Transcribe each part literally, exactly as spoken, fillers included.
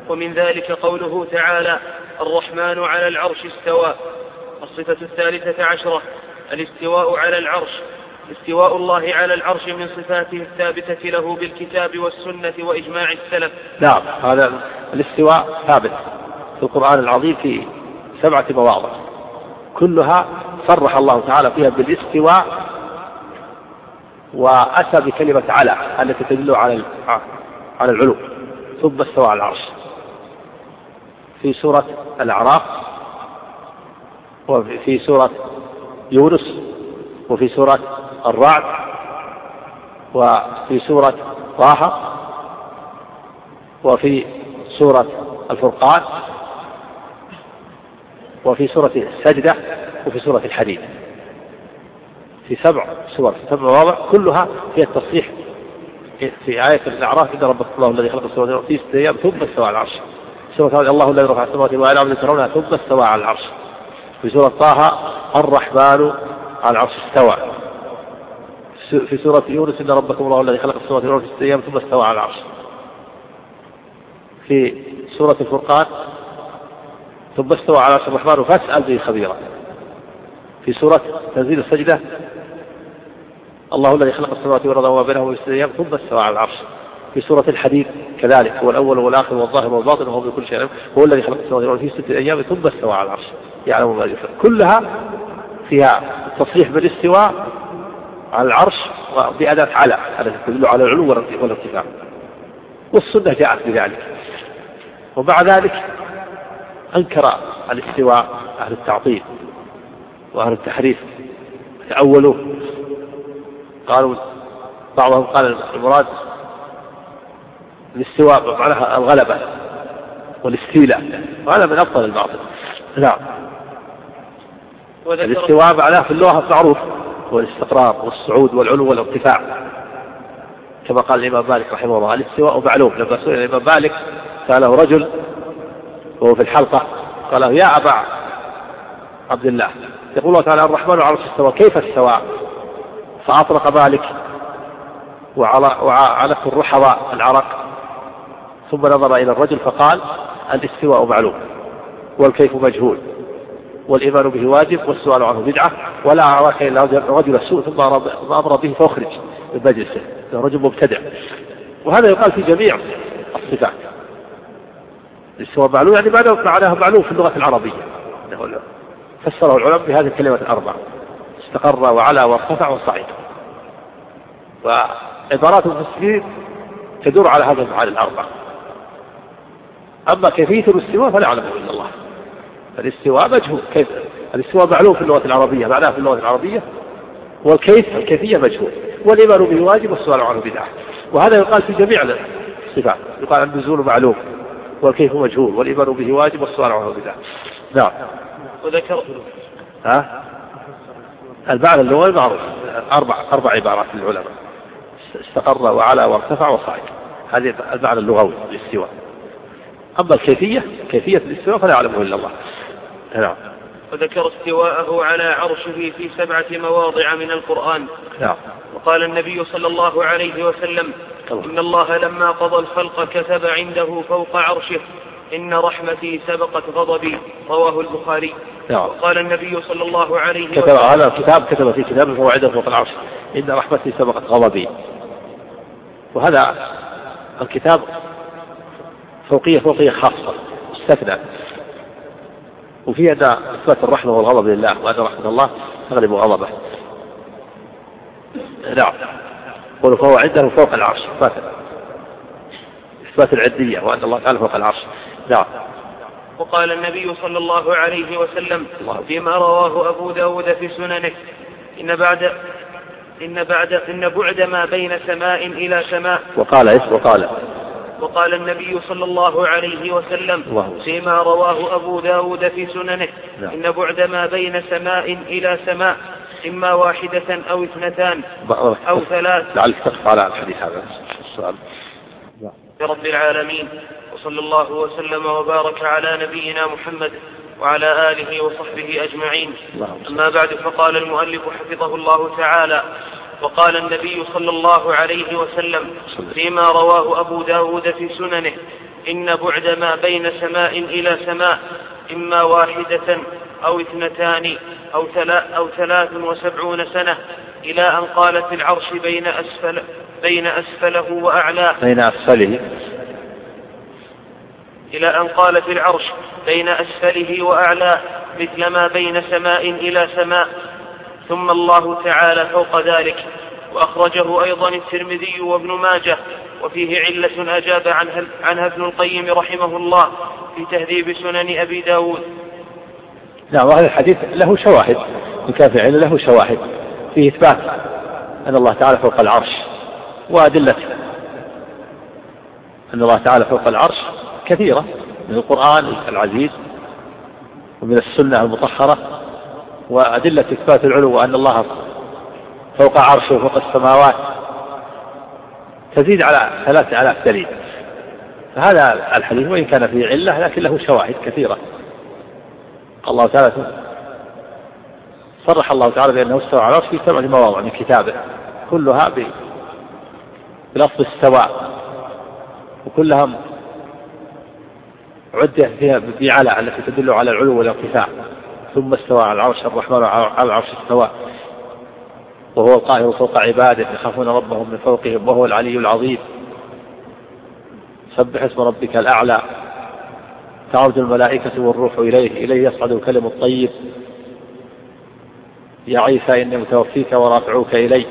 ومن ذلك قوله تعالى الرحمن على العرش استوى. الصفة الثالثة عشرة الاستواء على العرش. استواء الله على العرش من صفاته الثابتة له بالكتاب والسنة وإجماع السلف. نعم، هذا الاستواء ثابت في القرآن العظيم في سبعة مواضع كلها صرح الله تعالى فيها بالاستواء، وأتى بكلمة على التي تدل على على العلو، ثم استوى على العرش في سورة الأعراف، وفي سورة يونس، وفي سورة الرعد، وفي سورة طه، وفي سورة الفرقان، وفي سورة السجدة، وفي سورة الحديد. في سبع سور في سبع مواضع كلها فيها التصريح. في آية الأعراف إن ربكم الله الذي خلق السماوات والأرض في ستة أيام ثم استوى على العرش. سورة الله الذي رفع السماوات والأرض ترونها ثم استوى على العرش. في سورة طه الرحمن على العرش استوى. في سورة يونس إن ربكم الله الذي خلق السماوات والأرض في ستة أيام ثم استوى على العرش. في سورة الفرقان ثم استوى على العرش الرحمن فاسأل به خبيرا. في سورة تنزيل السجدة الله الذي خلق السماوات والأرض وما بينهما في ستة أيام ثم استوى على العرش. في سورة الحديد كذلك هو الأول والآخر والظاهر والباطن وهو بكل شيء هو الذي خلق السماوات والأرض في ستة أيام ثم استوى على العرش يعلم ما يفعل. كلها فيها تصريح بالاستواء على العرش وبأداة على التي تدل على العلو والارتفاع، والسنة جاءت بذلك. ومع ذلك أنكر الاستواء أهل التعطيل وأهل التحريف، تأولوا، قالوا بعضهم قال المراد الاستواء معناها الغلبة والاستيلاء، وهذا من أفضل الباطل. نعم، الاستواء معناه في اللغة معروف هو الاستقرار والصعود والعلو والارتفاع، كما قال الإمام مالك رحمه الله الاستواء معلوم. لما سئل الإمام مالك سأله رجل وهو في الحلقة قال له يا أبا عبد الله يقول الله تعالى الرحمن على العرش استوى كيف استوى؟ فأطلق مالك وعلق الرحضاء العرق، ثم نظر إلى الرجل فقال الاستواء معلوم والكيف مجهول والإيمان به واجب والسؤال عنه بدعة ولا أراك إلا رجل السوء ثم أمر به فأخرج من مجلسه، رجل مبتدع. وهذا يقال في جميع الصفات. الاستواء معلوم يعني معناه معلوم في اللغة العربية، فسره العلماء بهذه الكلمة الأربع استقر وعلى وارتفع وصعد. وعبارات المفسرين تدور على هذا المعاني الأربع. أما كيفية الاستواء فلا يعلمه إلا الله. الاستواء مجهول، كيف الاستواء معلوم في اللغة العربية معناه في اللغة العربية، والكيف الكيفية مجهول والإيمان به واجب والسؤال عنه بدعة. وهذا يقال في جميع الصفات، يقال النزول معلوم والكيف مجهول والإيمان به واجب والسؤال عنه بدعة. نعم. وذكر ها المعنى اللغوي معروف أربع أربع عبارات للعلماء استقر وعلى وارتفع وصعد، هذه المعنى اللغوي للاستواء. أما الكيفية كيفية الاستواء فلا يعلمه إلا الله. نعم. وذكر استواءه على عرشه في سبعة مواضع من القرآن. نعم. وقال النبي صلى الله عليه وسلم إن الله لما قضى الخلق كتب عنده فوق عرشه إن رحمتي سبقت غضبي، رواه البخاري. نعم. وقال النبي صلى الله عليه كتب وسلم هذا الكتاب كتب في كتابه فهو عنده فوق العرش إن رحمتي سبقت غضبي. وهذا الكتاب فوقية فوقية خاصة استثنى، وفيه أن إثبات الرحمة والغضب لله وأن رحمة الله تغلب غضبه. نعم. قولوا فهو عنده فوق العرش إثبات العدية وأن الله تعالى فوق العرش. نعم. وقال النبي صلى الله عليه وسلم فيما رواه أبو داود في سننه إن بعد إن بعد إن بعد ما بين سماء إلى سماء. وقال إيش وقال وقال النبي صلى الله عليه وسلم فيما رواه أبو داود في سننه إن بعد ما بين سماء إلى سماء إما واحدة أو اثنتان أو ثلاث. لعل تقف على الحديث هذا السؤال. رب العالمين، وصلى الله وسلم وبارك على نبينا محمد وعلى آله وصحبه أجمعين. أما بعد، فقال المؤلف حفظه الله تعالى وقال النبي صلى الله عليه وسلم فيما رواه أبو داود في سننه إن بعد ما بين سماء إلى سماء إما واحدة أو اثنتان أو, ثلا أو ثلاث وسبعون سنة، إلى أن قال في العرش بين, أسفل بين أسفله وأعلاه بين أسفله إلى أن قال في العرش بين أسفله وأعلاه مثل ما بين سماء إلى سماء. ثم الله تعالى فوق ذلك. وأخرجه أيضا الترمذي وابن ماجه، وفيه علة أجاب عنها, عنها ابن القيم رحمه الله في تهذيب سنن أبي داود. نعم، وهذا الحديث له شواهد، إن كان في علة له شواهد فيه إثبات أن الله تعالى فوق العرش، وأدلة أن الله تعالى فوق العرش كثيرة من القرآن العزيز ومن السنة المطهرة، وأدلة إثبات العلو وأن الله فوق عرشه وفوق السماوات تزيد على ثلاثة آلاف دليل. فهذا الحديث وإن كان فيه علة لكن له شواهد كثيرة. الله تعالى صرح الله تعالى بأنه استوى على العرش في سبعة مواضع من كتابه، كلها بلفظ استواء، وكلها عدة فيها بعلى التي تدل على العلو والارتفاع. ثم استوى على العرش، الرحمن على العرش استوى وهو القاهر فوق عباده يخافون ربهم من فوقهم وهو العلي العظيم. سبح اسم ربك الأعلى. تعرج الملائكة والروح إليه، إليه يصعد الكلم الطيب. يا عيسى إني متوفيك ورافعوك إلي.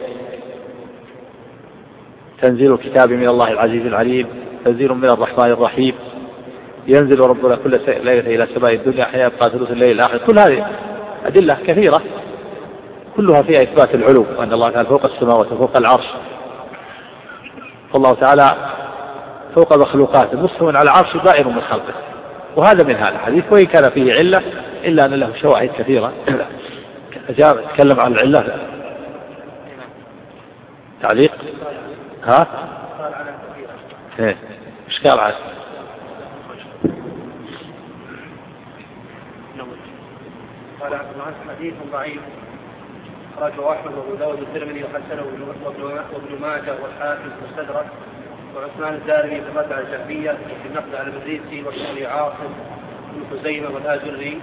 تنزيل الكتاب من الله العزيز العليم، تنزيل من الرحمن الرحيم. ينزل ربنا كل ليلة إلى سماء الدنيا حين يبقى ثلث الليل الآخر. كل هذه أدلة كثيرة كلها فيها إثبات العلو، وأن الله تعالى فوق السماوات وفوق العرش. فالله تعالى فوق مخلوقاته مستوى على العرش دائر من خلقه، وهذا من هذا الحديث وإن كان فيه علة إلا أن له شواهد كثيرة. جاء تكلم عن العلة. تعليق ها ايه ايش قال عاد؟ قال عبد العزيز حديث ضعيف أخرجه أحمد وأبو داود والترمذي وحسنه وابن ماجه والحاكم المستدرك، وعثمان الدارمي في الرد على الجهمية في النقد على المدريسي والشعري عاصم بن خزيمة والآجري،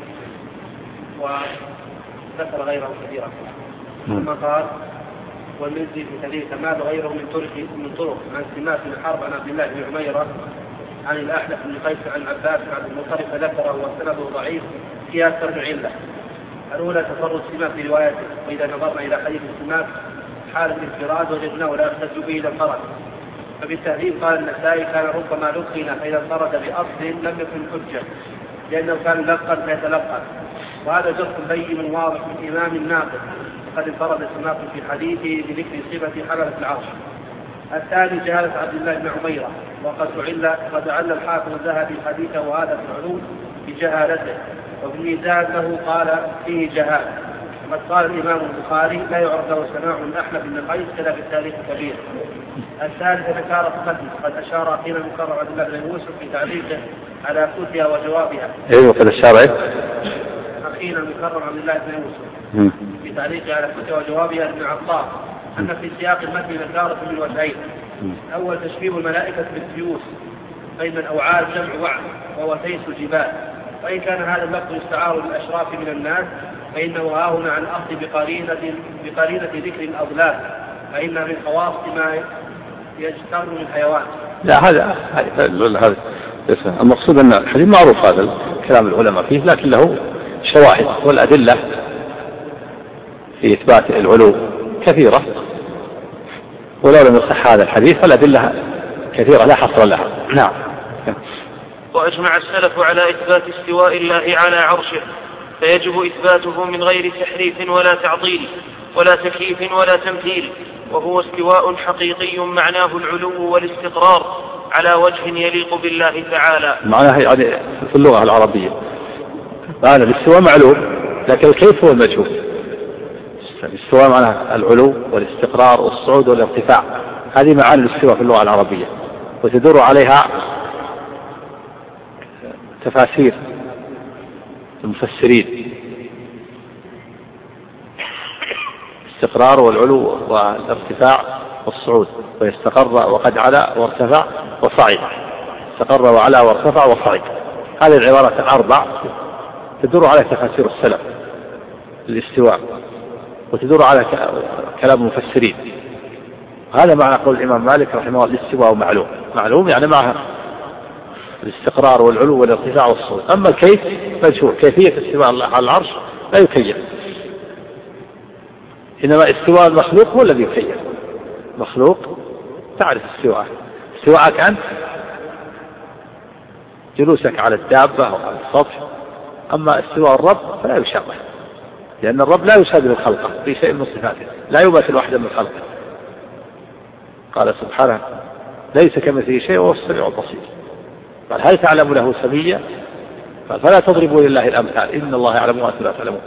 وذكر غيره كثيرا. ثم قال والمزي في تاريخ ماذا غيره من طرق من طرق عن سماك بن حرب عن عبد الله بن عميرة عن الأحنف بن قيس عن عباس عن المطرف ذكره وسنده ضعيف فيها أكثر من علة. الأولى تفرد سماك في روايته، وإذا نظرنا إلى حديث السماك حالة الانفراد وجدناه لا يحتج به إذا انفرد. فبالتهذيب قال النسائي كان ربما لقن فإذا انفرد بأصل لم يكن حجة لأنه كان لقا فيتلقى، وهذا جرح بين واضح من إمام ناقد وقد انفرد السماك في حديثه بذكر صفة حملة العرش. الثاني جهالة عبد الله بن عميرة، وقد تعل قد عل الحاكم الذهبي حديثه وهذا في العلوم بجهالته، وفي الميزان له قال فيه جهالة. وقد قال الإمام البخاري لا يعرف له سماع من أحنف بن قيس كذا في التاريخ الكبير. الثالث ذكر ختم قد أشار أخينا المكرر عبد الله بن يوسف في تعليقه على فتيا وجوابها. أيوة قد أشار أخينا المكرر عبد الله بن يوسف في تعليقه على فتيا وجوابها ابن عطار أن في سياق المتن ذكرت من وجهين. أول تشبيه الملائكة بالسيوف، بين الأوعال جمع وعد وهو تيس الجبال، وإن كان هذا اللفظ يستعار للأشراف من الناس فإنه هاهنا عن الأخذ بقرينة, بقرينة ذكر الأضلال، فإن من خواص ما يجتر من الحيوان. لا هذا هذا المقصود أن الحديث معروف هذا كلام العلماء فيه، لكن له شواهد والأدلة في إثبات العلو كثيرة، ولو لم يصح هذا الحديث فالأدلة كثيرة لا حصر لها. نعم. وأجمع السلف على إثبات استواء الله على عرشه، فيجب إثباته من غير تحريف ولا تعطيل ولا تكييف ولا تمثيل، وهو استواء حقيقي معناه العلو والاستقرار على وجه يليق بالله تعالى. معناه يعني في اللغة العربية معنى الاستواء معلوم، لكن الكيف هو المجهول. الاستواء معناه العلو والاستقرار والصعود والارتفاع، هذه معاني الاستواء في اللغة العربية، وتدور عليها تفاسير المفسرين. الاستقرار والعلو والارتفاع والصعود، ويستقر وقد علا وارتفع وصعد، استقر وعلى وارتفع وصعد. هذه العبارات الأربع تدور على تفاسير السلف الاستواء، وتدور على كلام المفسرين. هذا معنى قول الإمام مالك رحمه الله: الاستواء معلوم. معلوم يعني معها الاستقرار والعلو والارتفاع والصعود. أما الكيف مجهول، كيفية استواء الله على العرش لا يكيف، إنما استواء المخلوق هو الذي يكيف. مخلوق تعرف استواءه، استواءك أنت جلوسك على الدابة أو على السطح. أما استواء الرب فلا يشابه، لأن الرب لا يشابه خلقه في شيء من صفاته، لا يماثل واحدا من خلقه. قال سبحانه: ليس كمثله شيء وهو السميع البصير. قال: هل تعلم له سميا؟ قال: فلا تضربوا لله الأمثال إن الله يعلم وأنتم لا تعلمون.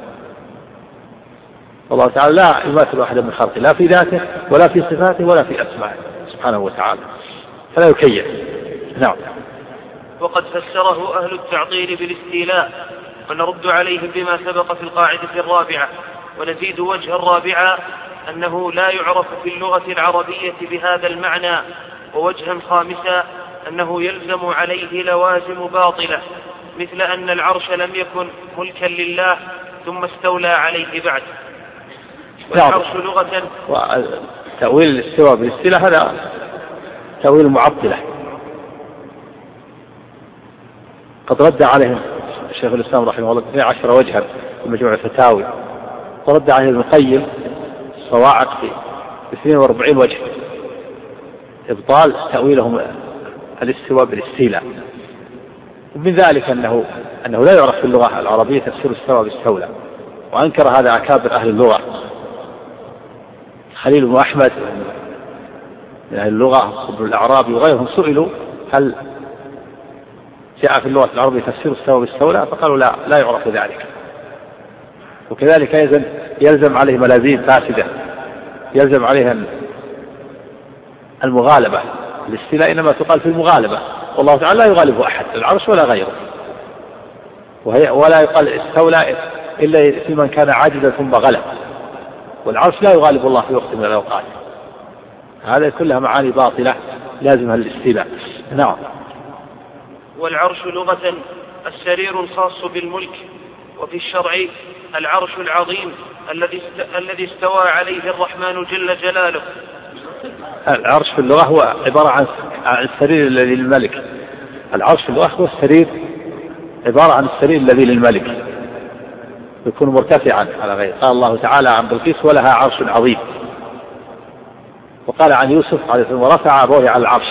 والله تعالى لا يماثل واحدا من خلقه، لا في ذاته ولا في صفاته ولا في أسمائه سبحانه وتعالى، فلا يكيف. نعم. وقد فسره أهل التعطيل بالاستيلاء، ونرد عليهم بما سبق في القاعدة الرابعة، ونزيد وجه الرابعة أنه لا يعرف في اللغة العربية بهذا المعنى، ووجها خامسا أنه يلزم عليه لوازم باطلة، مثل أن العرش لم يكن ملكا لله ثم استولى عليه بعد. والعرش لغة تأويل الاستواء بالاستيلاء هذا تأويل معطلة، قد رد عليهم الشيخ الإسلام رحمه الله اثني عشر وجها في مجموع الفتاوي، ورد عليه ابن القيم الصواعق في اثنين وأربعين وجه إبطال تأويلهم الاستواء بالاستيلاء. ومن ذلك أنه أنه لا يعرف في اللغة العربية تفسير استوى باستولى، وأنكر هذا أكابر أهل اللغة، خليل بن أحمد من أهل اللغة وابن الأعرابي وغيرهم سئلوا هل جاء في اللغة العربية تفسير استوى باستولى، فقالوا لا لا يعرف ذلك. وكذلك يلزم, يلزم عليه ملازيم فاسدة، يلزم عليها المغالبة. الاستيلاء إنما تقال في المغالبة، والله تعالى لا يغالب أحد، العرش ولا غيره، وهي ولا يقال استولى إلا في من كان عاجزا ثم غلب، والعرش لا يغالب الله في وقت من الأوقات. هذا كلها معاني باطلة لازمها الاستيلاء. نعم. والعرش لغة السرير الخاص بالملك، وفي الشرع العرش العظيم الذي الذي استوى عليه الرحمن جل جلاله. العرش في اللغة هو عبارة عن السرير الذي للملك. العرش في اللغة هو السرير عبارة عن السرير الذي للملك، يكون مرتفعا على غيره. قال الله تعالى عن بلقيس: ولها عرش عظيم. وقال عن يوسف عليه السلام: ورفع أبوه على العرش.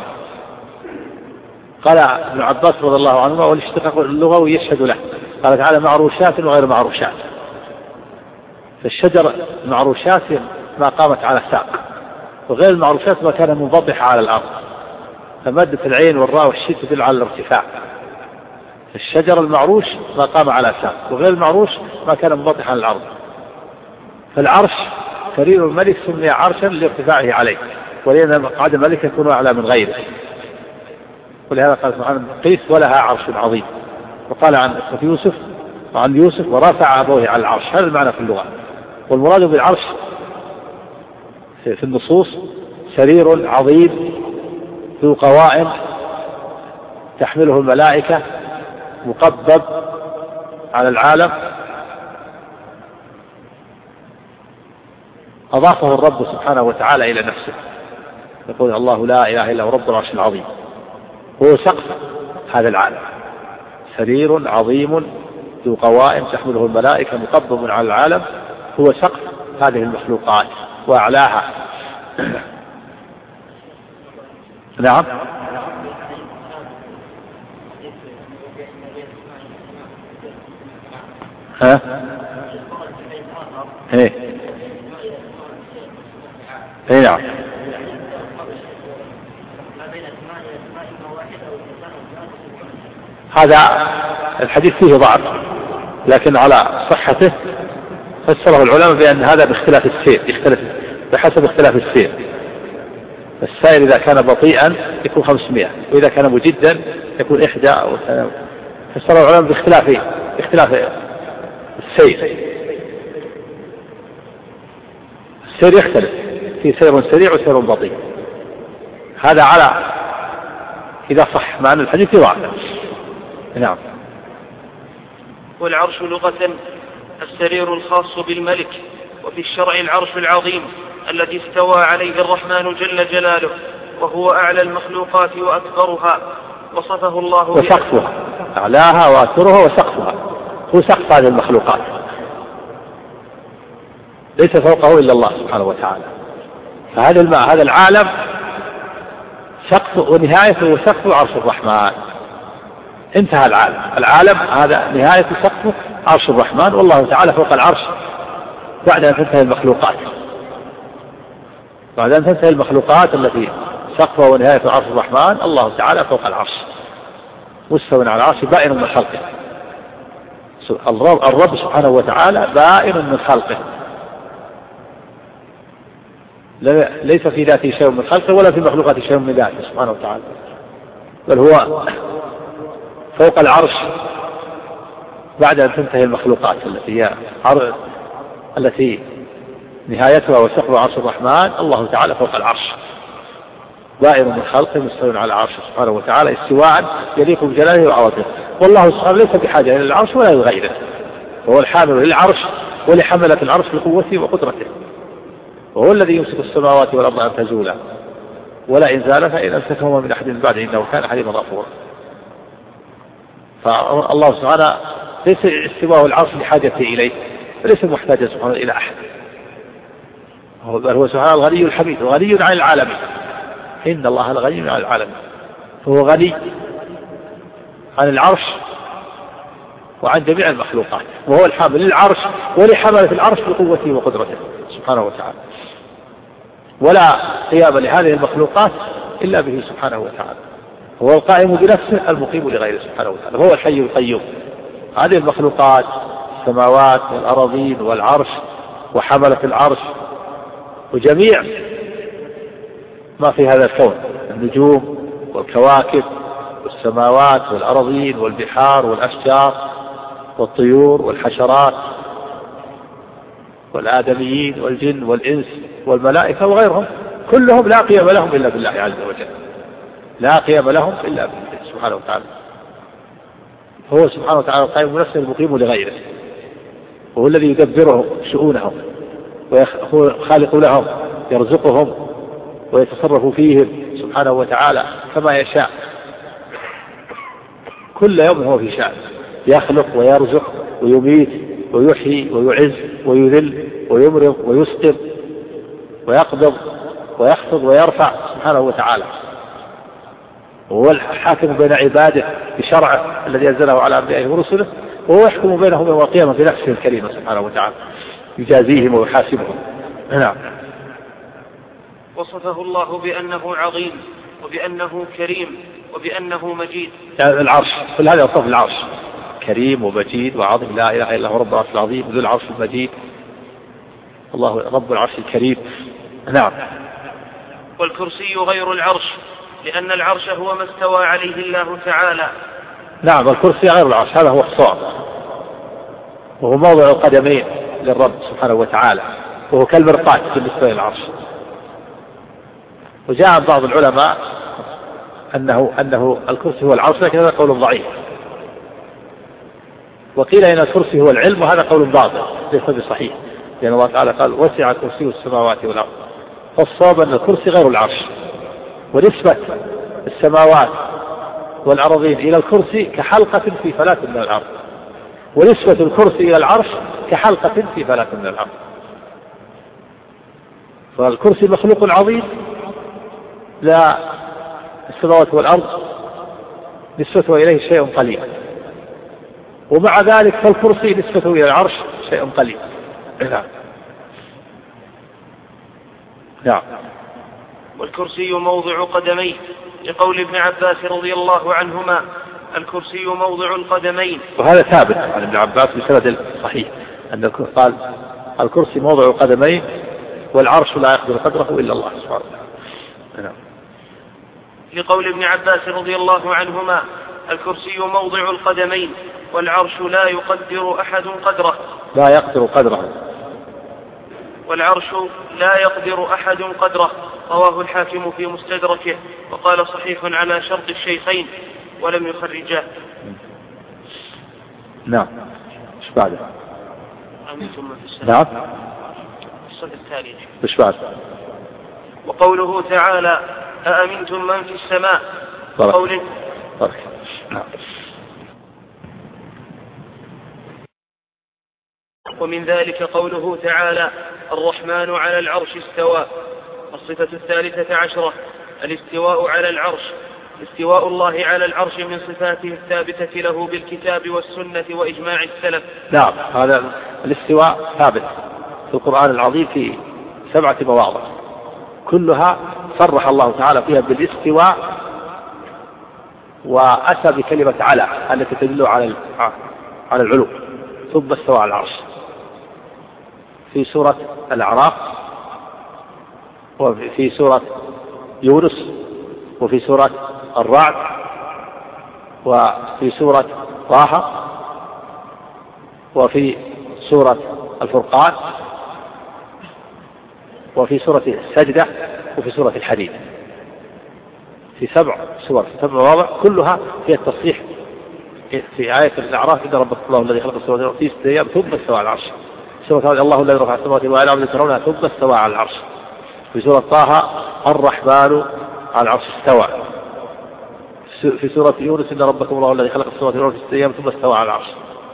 قال ابن عباس رضي الله عنهما: والاشتقاق اللغوي يشهد له. قال تعالى: معروشات وغير معروشات. فالشجر معروشات ما قامت على ساق، وغير المعروشات ما كان منضبح على الأرض، فمادة العين والراء والشين تدل على الارتفاع. الشجر المعروش ما قام على ساق، وغير المعروش ما كان منضبح على الأرض. فالعرش سرير الملك سمي عرشا لارتفاعه عليه، ولأن مقعد الملك يكون أعلى من غيره. ولهذا قال سبحانه: قيس ولها عرش عظيم. وقال عن يوسف وعن يوسف: ورفع أبوه على العرش. هذا المعنى في اللغة. والمراد بالعرش في النصوص سرير عظيم ذو قوائم تحمله الملائكة مقبب على العالم، أضافه الرب سبحانه وتعالى إلى نفسه، يقول: الله لا إله إلا هو رب العرش العظيم. هو سقف هذا العالم، سرير عظيم ذو قوائم تحمله الملائكة مقبب على العالم، هو سقف هذه المخلوقات وأعلاها. نعم. ها ايه ايه نعم. هذا الحديث فيه ضعف، لكن على صحته فسره العلماء بأن هذا باختلاف السير، يختلف بحسب اختلاف السير. السائر إذا كان بطيئا يكون خمسمائة، وإذا كان مجدا يكون إحدى أو ثلاثة. فسره العلماء باختلاف باختلاف السير. السير يختلف، في سير سريع وسير بطيء. هذا على إذا صح، معنى الحديث ضعف. نعم. والعرش لغة السرير الخاص بالملك، وفي الشرع العرش العظيم الذي استوى عليه الرحمن جل جلاله، وهو أعلى المخلوقات وأكبرها، وصفه الله وسقفها، أعلاها وأكبرها وسقفها، هو سقف هذه المخلوقات، ليس فوقه إلا الله سبحانه وتعالى. فهذا الماء هذا العالم سقف ونهايته وسقف عرش الرحمن، انتهى العالم. العالم هذا نهاية سقفه عرش الرحمن، والله تعالى فوق العرش بعد أن تنتهي المخلوقات، بعد أن تنتهي المخلوقات التي سقفه ونهاية عرش الرحمن، الله تعالى فوق العرش مستوى على العرش بائن من خلقه. الرب سبحانه وتعالى بائن من خلقه، ليس في ذاته شيء من خلقه ولا في مخلوقاته شيء من ذاته سبحانه وتعالى، بل هو فوق العرش بعد أن تنتهي المخلوقات التي هي التي نهايتها وسقف عرش الرحمن. الله تعالى فوق العرش بائن من خلقه مستوى على العرش سبحانه وتعالى استواء يليق بجلاله وعظمته. والله سبحانه ليس بحاجة إلى العرش ولا لغيره، وهو الحامل للعرش ولحملة العرش بقوته وقدرته، وهو الذي يمسك السماوات والأرض أن تزولا ولا إن زالتا إن أمسكهما من أحد من بعده إنه كان حليما غفورا. فالله سبحانه ليس استواء العرش لحاجته إليه، وليس محتاجا سبحانه إلى أحد، بل هو سبحانه الغني الحميد وغني عن العالم. إن الله الغني عن العالم، فهو غني عن العرش وعن جميع المخلوقات، وهو الحامل للعرش ولحملة العرش بقوته وقدرته سبحانه وتعالى، ولا قيام لهذه المخلوقات إلا به سبحانه وتعالى. هو القائم بنفسه المقيم لغيره سبحانه وتعالى، هو الحي القيوم. هذه المخلوقات السماوات والأراضين والعرش وحملة العرش وجميع ما في هذا الكون، النجوم والكواكب والسماوات والأراضين والبحار والأشجار والطيور والحشرات والآدميين والجن والإنس والملائكة وغيرهم، كلهم لا قيام لهم إلا بالله عز وجل، لا قيام لهم إلا بالله سبحانه وتعالى. هو سبحانه وتعالى القائم بنفسه المقيم لغيره، وهو الذي يدبره شؤونهم وهو خالق لهم، يرزقهم ويتصرف فيهم سبحانه وتعالى كما يشاء، كل يوم هو في شأن، يخلق ويرزق ويميت ويحيي ويعز ويذل ويمرض ويسقط ويقبض ويخفض ويرفع سبحانه وتعالى. وهو الحاكم بين عباده بشرعه الذي أنزله على أنبيائه ورسله، وهو يحكم بينهم يوم القيامة بنفسه الكريمة سبحانه وتعالى، يجازيهم ويحاسبهم. نعم. وصفه الله بأنه عظيم وبأنه كريم وبأنه مجيد. يعني العرش كل هذا يوصف العرش كريم ومجيد وعظيم، لا إله إلا هو رب العرش العظيم ذو العرش المجيد، الله رب العرش الكريم. نعم. والكرسي غير العرش، لأن العرش هو ما استوى عليه الله تعالى. نعم، الكرسي غير العرش، هذا هو الصواب، وهو موضع القدمين للرب سبحانه وتعالى، وهو كالمرقاة بالنسبة للعرش. وجاء بعض العلماء أنه, أنه الكرسي هو العرش، لكن هذا قول ضعيف. وقيل إن الكرسي هو العلم، وهذا قول باطل ليس بصحيح، لأن الله تعالى قال وسع كرسي السماوات والأرض. فالصواب أن الكرسي غير العرش، ونسبة السماوات والأرضين إلى الكرسي كحلقة في فلاة من الأرض، ونسبة الكرسي إلى العرش كحلقة في فلاة من الأرض. فالكرسي مخلوق عظيم، لا السماوات والأرض نسبته إليه شيء قليل، ومع ذلك فالكرسي نسبته إلى العرش شيء قليل. نعم. نعم. والكرسي موضع قدميه، لقول ابن عباس رضي الله عنهما الكرسي موضع القدمين. وهذا ثابت عن ابن عباس بسند صحيح أن قال الكرسي موضع قدميه والعرش لا يقدر قدره إلا الله سبحانه وتعالى. نعم. لقول ابن عباس رضي الله عنهما الكرسي موضع القدمين والعرش لا يقدر أحد قدره. لا يقدر قدره. والعرش لا يقدر أحد قدره، رواه الحاكم في مستدركه وقال صحيح على شرط الشيخين ولم يخرجاه. نعم. ايش بعده؟ أأمنتم من في السماء. نعم. الصف الثاني. ايش بعده؟ وقوله تعالى أأمنتم من في السماء. قوله نعم. ومن ذلك قوله تعالى الرحمن على العرش استوى. الصفة الثالثة عشرة الاستواء على العرش. استواء الله على العرش من صفاته الثابتة له بالكتاب والسنة وإجماع السلف. نعم، هذا الاستواء ثابت في القرآن العظيم في سبعة مواضع كلها صرح الله تعالى فيها بالاستواء، وأتى بكلمة على التي تدل على على العلو، ثم استوى على العرش في سورة الأعراف، وفي سورة يونس، وفي سورة الرعد، وفي سورة طه، وفي سورة الفرقان، وفي سورة السجدة، وفي سورة الحديد. في سبع سور في سبع مواضع كلها فيها التصريح. في آية الأعراف إن ربكم الله الذي خلق السماوات والأرض في ستة أيام ثم استوى على العرش. سورة الله الذي رفع السماوات والأرض ترونها ثم استوى على العرش. في سورة طه الرحمن على العرش استوى. في سورة يونس إن ربكم الله الذي خلق السماوات والأرض في ستة أيام ثم استوى على العرش.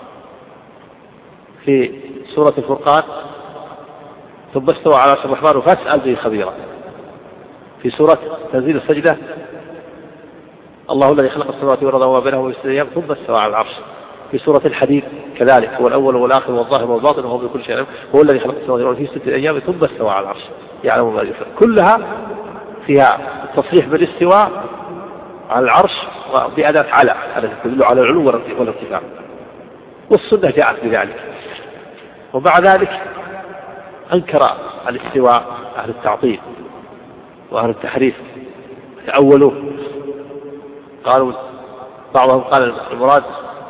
في سورة الفرقان ثم استوى على العرش الرحمن فاسأل به خبيرا. في سورة تنزيل السجدة الله الذي خلق السماوات والأرض وما بينهما في ستة أيام ثم استوى على العرش. في سورة الحديد كذلك هو الأول والآخر والظاهر والباطن وهو بكل شيء هو الذي خلق السماوات والأرض في ستة أيام ثم استوى على العرش يعلم ما يفعل. كلها فيها التصريح بالاستواء على العرش وبأداة على التي تدل على العلو والارتفاع، والسنة جاءت بذلك. ومع ذلك أنكر الاستواء أهل التعطيل وأهل التحريف، تأولوا، قالوا بعضهم قال المراد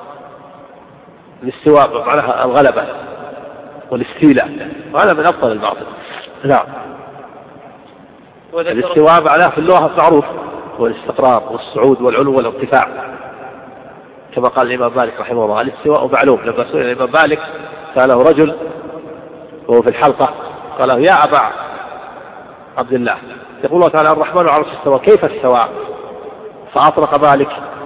الاستواء معناها الغلبة والاستيلاء، وهذا من أبطل الباطل. نعم. الاستواء معناه في اللغة معروف هو الاستقرار والصعود والعلو والارتفاع، كما قال الإمام مالك رحمه الله الاستواء معلوم. لما سئل الإمام مالك سأله رجل وهو في الحلقة قال له يا أبا عبد الله يقول الله تعالى الرحمن على العرش استوى كيف استوى؟ فأطرق مالك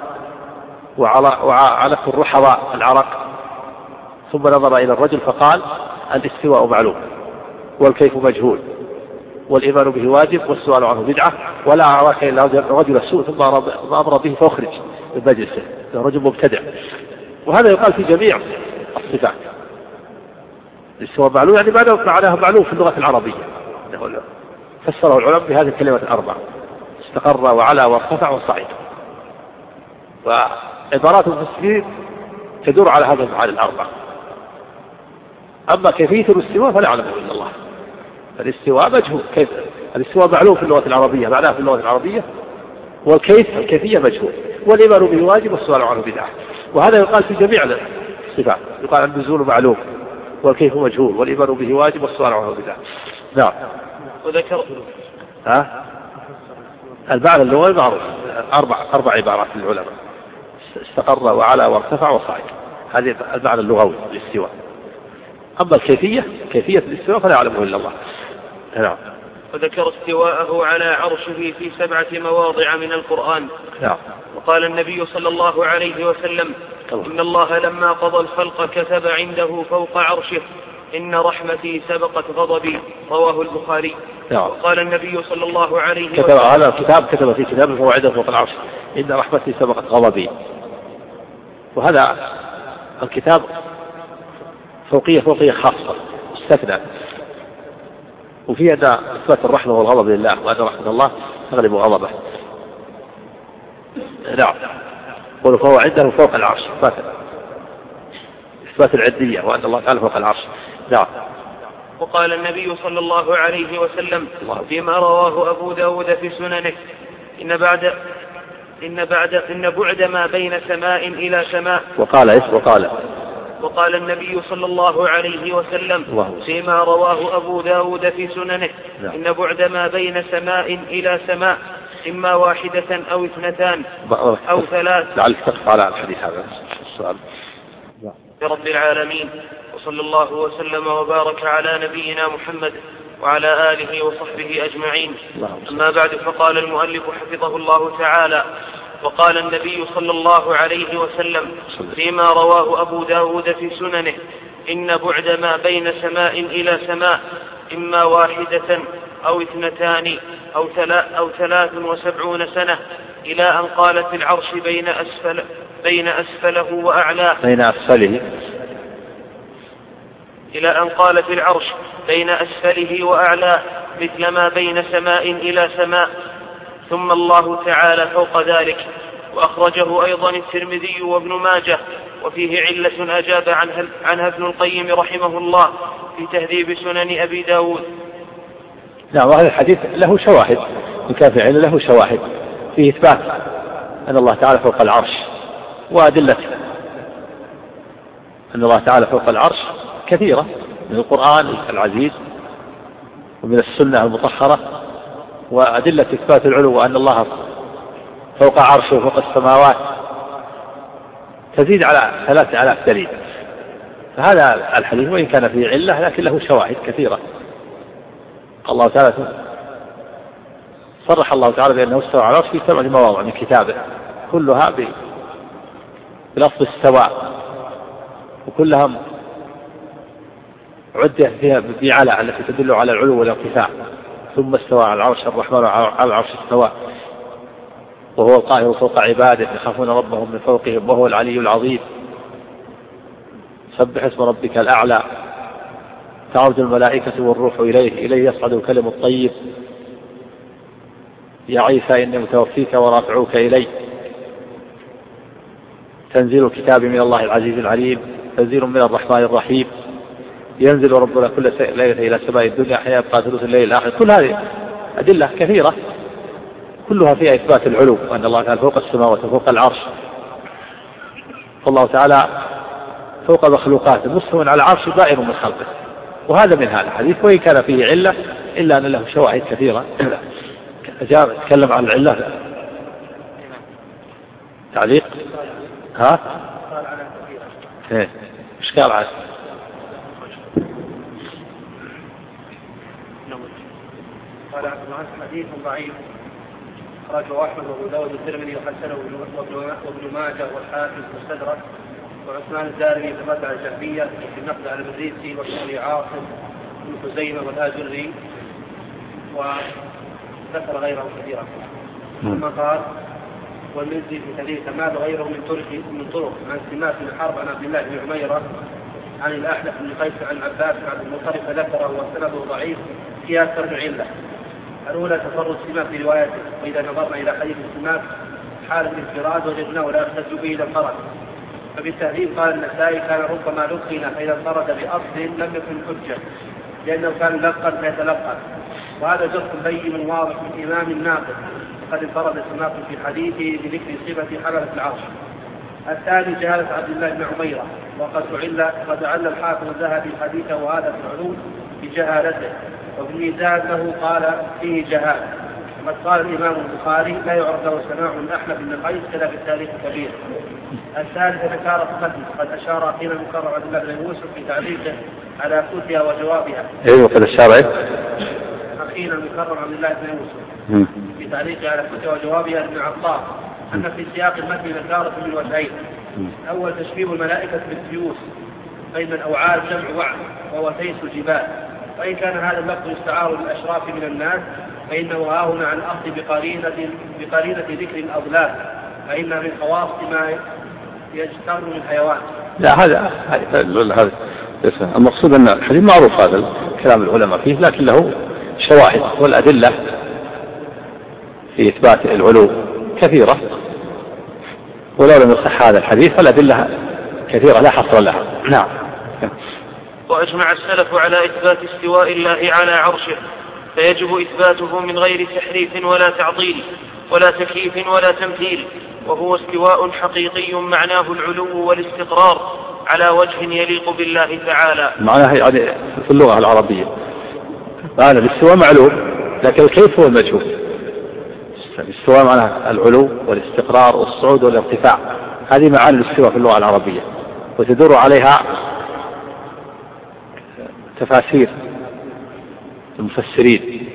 وعلى الرحضاء العرق، ثم نظر إلى الرجل فقال الاستواء معلوم والكيف مجهول والإيمان به واجب والسؤال عنه بدعة ولا أراك إلا رجل السوء ثم أمر به فأخرج من مجلسه، رجل مبتدع. وهذا يقال في جميع الصفات. الاستواء معلوم يعني معناه معلوم في اللغة العربية، فسره العلماء بهذه الكلمة الأربع استقر وعلى وارتفع وصعد. وعبارات المفسرين تدور على هذه المعاني الأربع. أما كيفية الاستواء فلا يعلمه إلا الله. الاستواء مجهول، كيف الاستواء معلوم في اللغة العربية معناه في اللغة العربية، والكيف الكيفية مجهول والإيمان به واجب والسؤال عنه بدعة. وهذا يقال في جميع الصفات، يقال النزول معلوم والكيف مجهول والإيمان به واجب والسؤال عنه بدعة. نعم. وذكر ها المعنى اللغوي معروف أربع أربع عبارات للعلماء استقر وعلى وارتفع وصعد، هذه المعنى اللغوي للاستواء. أما الكيفية كيفية الاستواء فلا يعلمه إلا الله. نعم. وذكر استواءه على عرشه في سبعة مواضع من القرآن. نعم. وقال النبي صلى الله عليه وسلم إن الله لما قضى الخلق كتب عنده فوق عرشه إن رحمتي سبقت غضبي، رواه البخاري. نعم. وقال النبي صلى الله عليه كتب وسلم على الكتاب كتب في كتابه فهو عنده فوق العرش إن رحمتي سبقت غضبي. وهذا الكتاب فوقية فوقية خاصة استثنى، وفي أن إثبات الرحمة والغضب لله وأن رحمة الله تغلب غضبه. نعم. قولوا فهو عنده فوق العرش إثبات العدية وأن الله تعالى فوق العرش. نعم. وقال النبي صلى الله عليه وسلم فيما رواه أبو داود في سننه إن بعد إن بعد إن بعد ما بين سماء إلى سماء. وقال إيش وقال وقال النبي صلى الله عليه وسلم فيما رواه أبو داود في سننه إن بعد ما بين سماء إلى سماء إما واحدة أو اثنتان أو ثلاث. لعلك تقف على الحديث هذا السؤال. رب العالمين، وصلى الله وسلم وبارك على نبينا محمد وعلى آله وصحبه أجمعين. أما بعد، فقال المؤلف حفظه الله تعالى: وقال النبي صلى الله عليه وسلم فيما رواه أبو داود في سننه إن بعد ما بين سماء إلى سماء إما واحدة أو اثنتان أو, ثلا أو ثلاث وسبعون سنة إلى أن قالت العرش بين, أسفل بين أسفله وأعلاه بين أسفله إلى أن قالت العرش بين أسفله وأعلاه مثل ما بين سماء إلى سماء، ثم الله تعالى فوق ذلك. وأخرجه أيضا الترمذي وابن ماجه، وفيه علة أجاب عنها, عنها ابن القيم رحمه الله في تهذيب سنن أبي داود. نعم، وهذا الحديث له شواهد، إن كان في علة له شواهد فيه إثبات أن الله تعالى فوق العرش، وأدلة أن الله تعالى فوق العرش كثيرة من القرآن العزيز ومن السنة المطهرة، وأدلة إثبات العلو وأن الله فوق عرشه وفوق السماوات تزيد على ثلاثة آلاف دليل. فهذا الحديث وإن كان فيه علة لكن له شواهد كثيرة. الله تعالى صرح الله تعالى بأنه استوى على العرش في سبعة مواضع من كتابه، كلها بلفظ استواء، وكلها عدة فيها بعلى التي تدل على العلو والارتفاع. ثم استوى على العرش، الرحمن على العرش استوى وهو القاهر فوق عباده يخافون ربهم من فوقهم وهو العلي العظيم. سبح اسم ربك الأعلى، تعرج الملائكة والروح إليه، إليه يصعد الكلم الطيب. يا عيسى إني متوفيك ورافعوك إلي. تنزيل الكتاب من الله العزيز العليم، تنزيل من الرحمن الرحيم. ينزل ربنا كل ليلة إلى سماء الدنيا حين يبقى ثلث الليل الآخر. كل هذه أدلة كثيرة كلها فيها إثبات العلو، وأن الله تعالى فوق السماوات وفوق العرش. فالله تعالى فوق مخلوقاته مستوى على العرش بائن من خلقه، وهذا من هذا الحديث وإن كان فيه علة إلا أن له شواهد كثيرة. جاء تكلم عن العلة. تعليق ها ايه ايش قال عاد؟ قال عبد العزيز حديث ضعيف أخرجه أحمد وأبو داود والترمذي وحسنه وابن ماجه والحاكم المستدرك، وعثمان الدارمي ثبت على الشعبية في النقد على المدريسي والشعري عاصم بن خزيمة والآجري، وذكر غيره كثيرا. ثم قال: والمزي في حديث ما غيره من طرق من طرق عن سماك بن حرب عن عبد الله بن عميرة عن الأحنف بن قيس عن عباس بن عبد المطلب فذكره وسنده ضعيف فيها أكثر من علة. الأولى تفرد سماك في روايته، وإذا نظرنا إلى حديث السماك حالة الانفراد وجدناه لا يحتج به إلى الفرد. فبالتهذيب قال النسائي كان ربما لقن فإذا انفرد بأصل لم يكن حجة لأنه كان لقا فيتلقى، وهذا جرح بين واضح من إمام ناقد قد انفرد سماك في حديثه بذكر صفة حملة العرش. الثاني جهالة عبد الله بن عميرة، وقد علّ قد علّ الحاكم الذهبي حديثه وهذا في العلوم بجهالته، وفي الميزان له قال فيه جهالة. وقد قال الإمام البخاري لا يعرف له سماع من أحمد بن قيس كذا في التاريخ الكبير. الثالث ذكر فتن قد أشار أخينا المكرم عبد الله بن يوسف في تعليقه على فتيا وجوابها. أيوة قد أشار أخينا المكرم عبد الله بن يوسف في تعليقه على فتيا وجوابها ابن عطار أن في سياق المتن ذكرت من وجهين. أول تشبيه الملائكة بالسيوف، بين الأوعال جمع وعد وهو تيس الجبال، وإن كان هذا اللفظ يستعار للأشراف من الناس فإنه هاهنا عن الأخذ بقرينة, بقرينة ذكر الأضلال، فإن من خواص ما يجتر من حيوان. لا هذا هذا المقصود أن الحديث معروف هذا كلام العلماء فيه، لكن له شواهد والأدلة في إثبات العلو كثيرة، ولو لم يصح هذا الحديث فالأدلة كثيرة لا حصر لها. نعم. وأجمع السلف على إثبات استواء الله على عرشه، فيجب إثباته من غير تحريف ولا تعطيل ولا تكييف ولا تمثيل، وهو استواء حقيقي معناه العلو والاستقرار، على وجه يليق بالله تعالى. معناها يعني في اللغة العربية معنى الاستواء معلوم، لكن الكيف هو المجهول. الاستواء معناها العلو والاستقرار والصعود والارتفاع، هذه معاني الاستواء في اللغة العربية، وتدور عليها تفاسير المفسرين: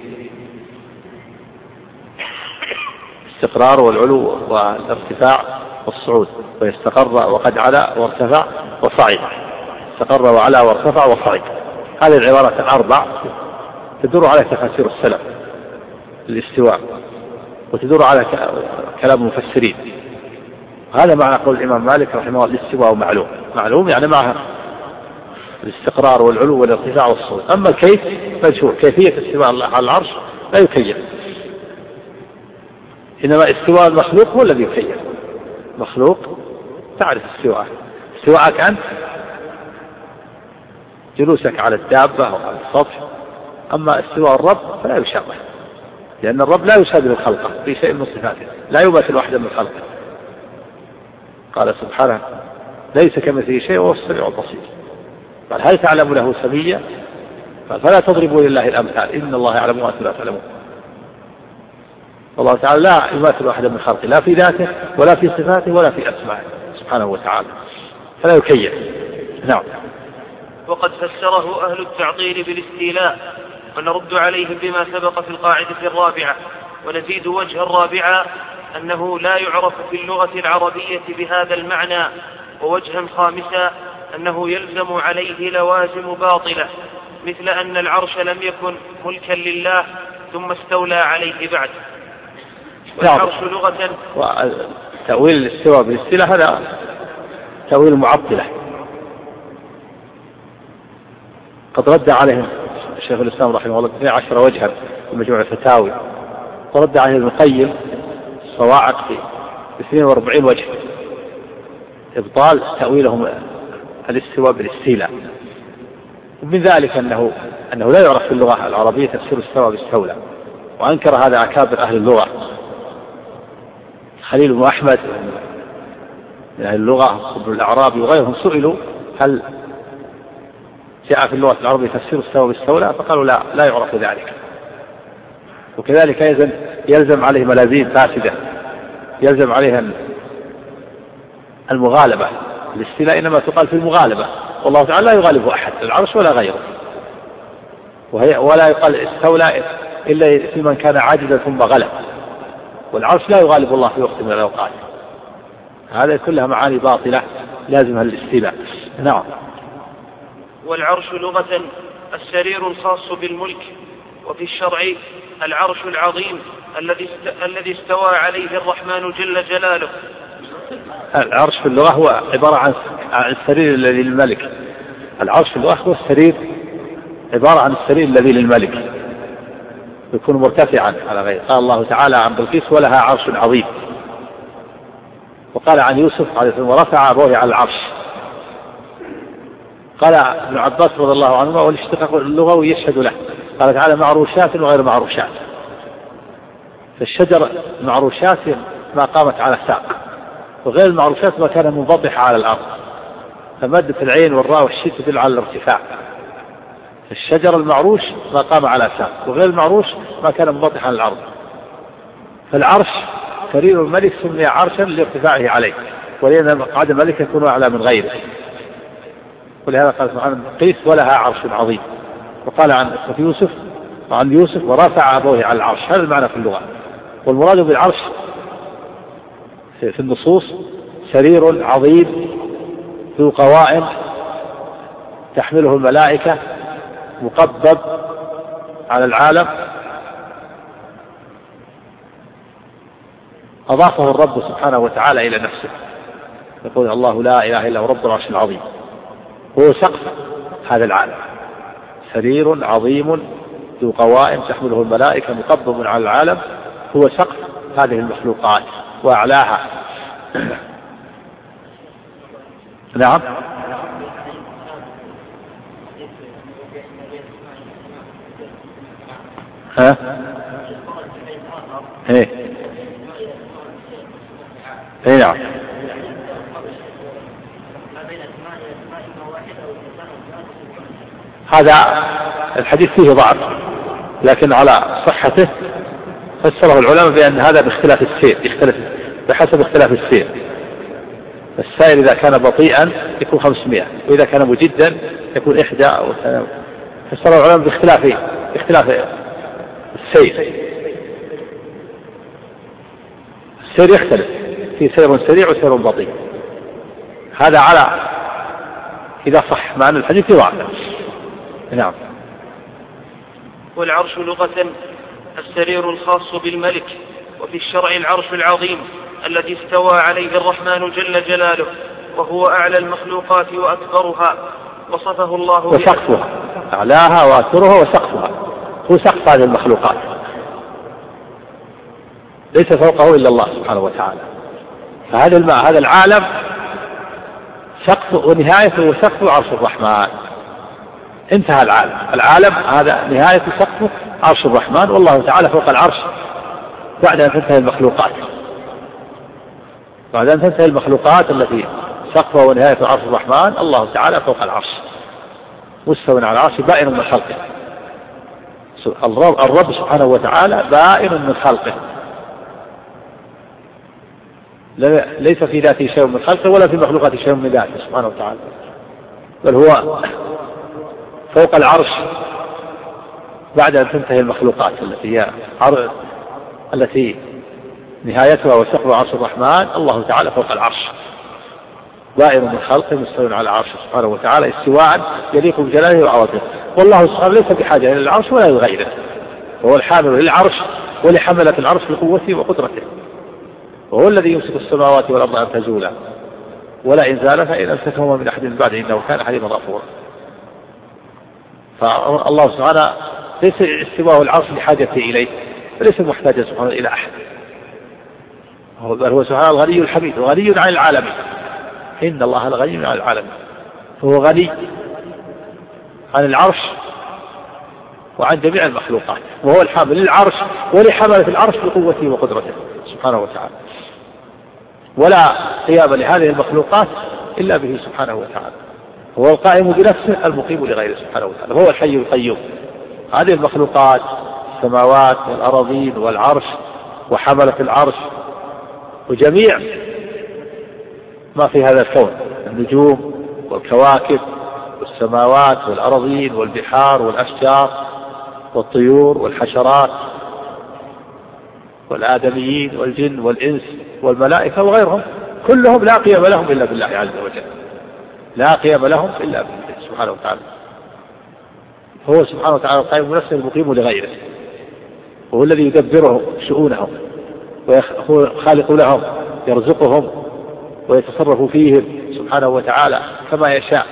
الاستقرار والعلو والارتفاع والصعود، ويستقر وقد علا وارتفع وصعد، استقر وعلا وارتفع وصعد. هذه العبارات الأربع تدور على تفاسير السلف الاستواء، وتدور على كلام المفسرين. هذا معنى قول الإمام مالك رحمه الله: الاستواء معلوم. معلوم يعني معها الاستقرار والعلو والارتفاع والصعود. أما الكيف مجهول، كيفية استواء الله على العرش لا يكيف، إنما استواء المخلوق هو الذي يكيف. مخلوق تعرف استواءه، استواءك أنت جلوسك على الدابة أو على السطح. أما استواء الرب فلا يشابه، لأن الرب لا يشابه خلقه في شيء من صفاته، لا يماثل واحدا من خلقه. قال سبحانه: ليس كمثله شيء وهو السميع البصير. قال: هل تعلم له سميا؟ قال: فلا تضربوا لله الأمثال إن الله يعلم وأنتم لا تعلمون. والله تعالى لا يماثل واحدا من خلقه، لا في ذاته ولا في صفاته ولا في أسمائه سبحانه وتعالى، فلا يكيف. نعم. وقد فسره أهل التعطيل بالاستيلاء، ونرد عليهم بما سبق في القاعدة الرابعة، ونزيد وجه الرابعة أنه لا يعرف في اللغة العربية بهذا المعنى، ووجها خامسا أنه يلزم عليه لوازم باطلة، مثل أن العرش لم يكن ملكا لله ثم استولى عليه بعد. والعرش لغة تأويل الاستواء بالاستيلاء هذا تأويل معطلة، قد رد عليهم الشيخ الإسلام رحمه الله اثني عشر وجها في مجموع الفتاوي، ورد عليه ابن القيم الصواعق في اثنين وأربعين وجه إبطال تأويلهم الاستواء بالاستيلاء. ومن ذلك أنه أنه لا يعرف في اللغة العربية تفسير استوى باستولى، وأنكر هذا أكابر أهل اللغة، خليل بن أحمد من أهل اللغة وابن الأعرابي وغيرهم، سئلوا هل جاء في اللغة العربية تفسير استوى باستولى، فقالوا لا لا يعرف ذلك. وكذلك يلزم, يلزم عليه ملازيم فاسدة، يلزم عليها المغالبة. الاستيلاء إنما تقال في المغالبة، والله تعالى لا يغالب أحد، العرش ولا غيره، وهي ولا يقال استولى إلا في من كان عاجزا ثم غلب، والعرش لا يغالب الله في وقت من الأوقات. هذا كلها معاني باطلة لازمها الاستيلاء. نعم. والعرش لغة السرير الخاص بالملك، وفي الشرع العرش العظيم الذي الذي استوى عليه الرحمن جل جلاله. العرش في اللغة هو عبارة عن السرير الذي للملك. العرش في اللغة هو السرير، عبارة عن السرير الذي للملك، يكون مرتفعا على غيره. قال الله تعالى عن بلقيس: ولها عرش عظيم. وقال عن يوسف عليه السلام: ورفع أبوه على العرش. قال ابن عباس رضي الله عنهما: والاشتقاق اللغوي يشهد له. قال تعالى: معروشات وغير معروشات. فالشجر معروشات ما قامت على ساق، وغير المعروشات ما كان منضبحا على الأرض، فمادة العين والراء والشين تدل على الارتفاع. الشجر المعروش ما قام على ساق، وغير المعروش ما كان منضبحا على الأرض. فالعرش سرير الملك سمي عرشا لارتفاعه عليه، ولأن مقعد الملك يكون أعلى من غيره. ولهذا قال سبحانه: قيس ولها عرش عظيم. وقال عن يوسف وعن يوسف: ورفع أبوه على العرش. هذا المعنى في اللغة. والمراد بالعرش في النصوص سرير عظيم ذو قوائم تحمله الملائكة، مقبب على العالم، أضافه الرب سبحانه وتعالى إلى نفسه. يقول: الله لا إله إلا هو رب العرش العظيم. هو سقف هذا العالم، سرير عظيم ذو قوائم تحمله الملائكة، مقبب على العالم، هو سقف هذه المخلوقات وأعلاها. نعم. ها؟ ايه ايه نعم. هذا الحديث فيه ضعف، لكن على صحته فسره العلماء بأن هذا باختلاف السير، يختلف بحسب اختلاف السير. السائر إذا كان بطيئا يكون خمسمائة، وإذا كان مجدا يكون إحدى أو ثلاثة. فسره العلماء باختلاف باختلاف السير. السير يختلف، في سير سريع وسير بطيء. هذا على إذا صح، معنى الحديث ضعف. نعم. والعرش لغة السرير الخاص بالملك، وفي الشرع العرش العظيم الذي استوى عليه الرحمن جل جلاله، وهو أعلى المخلوقات وأكبرها، وصفه الله وسقفها، أعلاها وأكبرها وسقفها، هو سقف هذه المخلوقات، ليس فوقه إلا الله سبحانه وتعالى. فهذا الماء هذا العالم سقف ونهايته وسقف عرش الرحمن، انتهى العالم. العالم هذا نهاية سقفه عرش الرحمن، والله تعالى فوق العرش بعد أن تنتهي المخلوقات، بعد أن تنتهي المخلوقات التي سقفها ونهاية عرش الرحمن، الله تعالى فوق العرش مستوٍ على العرش بائن من خلقه. الرب سبحانه وتعالى بائن من خلقه، ليس في ذاته شيء من خلقه ولا في مخلوقاته شيء من ذاته سبحانه وتعالى، بل هو فوق العرش بعد أن تنتهي المخلوقات التي هي التي نهايتها وسقف عرش الرحمن. الله تعالى فوق العرش بائن من خلقه مستوٍ على العرش سبحانه وتعالى استواء يليق بجلاله وعظمته. والله سبحانه ليس بحاجة إلى العرش ولا لغيره، وهو الحامل للعرش ولحملة العرش بقوته وقدرته، وهو الذي يمسك السماوات والأرض أن تزولا ولا إن زالتا إن أمسكهما من أحد من بعده إنه كان حليما غفورا. فالله سبحانه ليس استواء العرش لحاجته إليه، وليس محتاجا سبحانه إلى أحد، بل هو سبحانه الغني الحميد وغني عن العالمين. إن الله الغني عن العالمين، فهو غني عن العرش وعن جميع المخلوقات، وهو الحامل للعرش ولحملة العرش بقوته وقدرته سبحانه وتعالى، ولا قيام لهذه المخلوقات إلا به سبحانه وتعالى. هو القائم بنفسه المقيم لغيره سبحانه وتعالى، هو الحي القيوم. هذه المخلوقات السماوات والأراضين والعرش وحملة العرش وجميع ما في هذا الكون، النجوم والكواكب والسماوات والأراضين والبحار والأشجار والطيور والحشرات والآدميين والجن والإنس والملائكة وغيرهم، كلهم لا قيام لهم إلا بالله عز وجل، لا قيام لهم إلا بالله سبحانه وتعالى. هو سبحانه وتعالى القائم بنفسه المقيم لغيره، وهو الذي يدبره شؤونهم وهو خالق لهم، يرزقهم ويتصرف فيهم سبحانه وتعالى كما يشاء.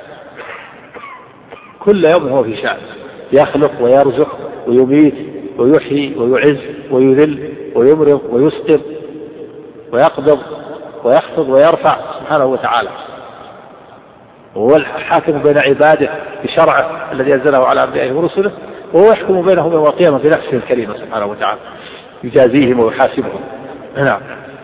كل يوم هو في شأن، يخلق ويرزق ويميت ويحيي ويعز ويذل ويمرض ويسقط ويقبض ويخفض ويرفع سبحانه وتعالى. وهو الحاكم بين عباده بشرعه الذي أنزله على أنبيائه ورسله، وهو يحكم بينهم يوم القيامة بنفسه الكريمة سبحانه وتعالى، يجازيهم ويحاسبهم. نعم.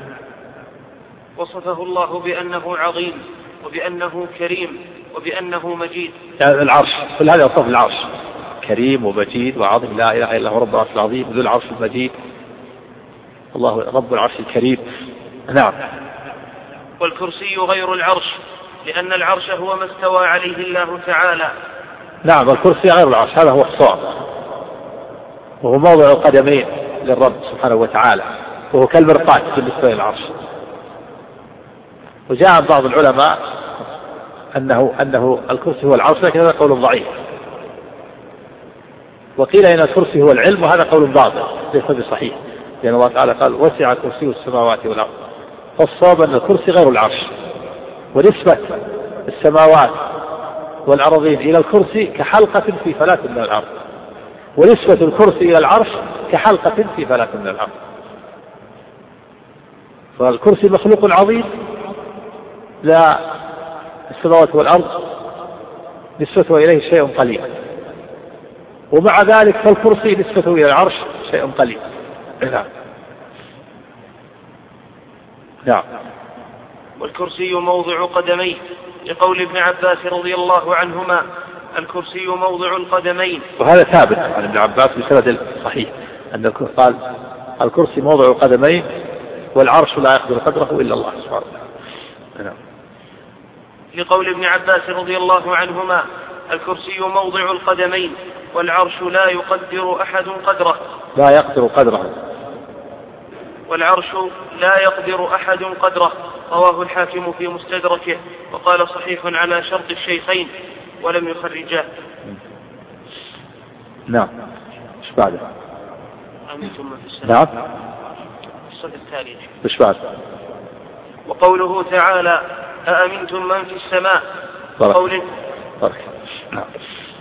وصفه الله بأنه عظيم وبأنه كريم وبأنه مجيد. يعني العرش كل هذا وصف العرش كريم ومجيد وعظيم، لا إله إلا هو رب العرش العظيم ذو العرش المجيد، الله رب العرش الكريم. نعم. والكرسي غير العرش، لأن العرش هو ما استوى عليه الله تعالى. نعم، الكرسي غير العرش، هذا هو الصواب، وهو موضع القدمين للرب سبحانه وتعالى، وهو كالمرقاة بالنسبة للعرش. وجاء عن بعض العلماء أنه, أنه الكرسي هو العرش، لكن هذا قول ضعيف. وقيل إن الكرسي هو العلم، وهذا قول باطل ليس بصحيح، لأن الله تعالى قال وسع كرسي السماوات والأرض. فالصواب أن الكرسي غير العرش، ونسبة السماوات والأرضين إلى الكرسي كحلقة في فلاة من الأرض، ونسبة الكرسي إلى العرش كحلقة في فلاة من الأرض. فالكرسي مخلوق عظيم، لا السماوات والأرض نسبته إليه شيء قليل، ومع ذلك فالكرسي نسبته إلى العرش شيء قليل. نعم. نعم. والكرسي موضع قدميه، لقول ابن عباس رضي الله عنهما الكرسي موضع القدمين. وهذا ثابت عن ابن عباس بسند صحيح أن قال الكرسي موضع القدمين والعرش لا يقدر قدره إلا الله سبحانه وتعالى. لقول ابن عباس رضي الله عنهما الكرسي موضع القدمين والعرش لا يقدر أحد قدره. لا يقدر قدره. والعرش لا يقدر أحد قدره. رواه الحاكم في مستدركه وقال صحيح على شرط الشيخين ولم يخرجاه. نعم. ايش بعده؟ أمنتم من في السماء. نعم. الصفة الثانية. ايش بعده؟ وقوله تعالى أأمنتم من في السماء. بارك. قول بارك. نعم.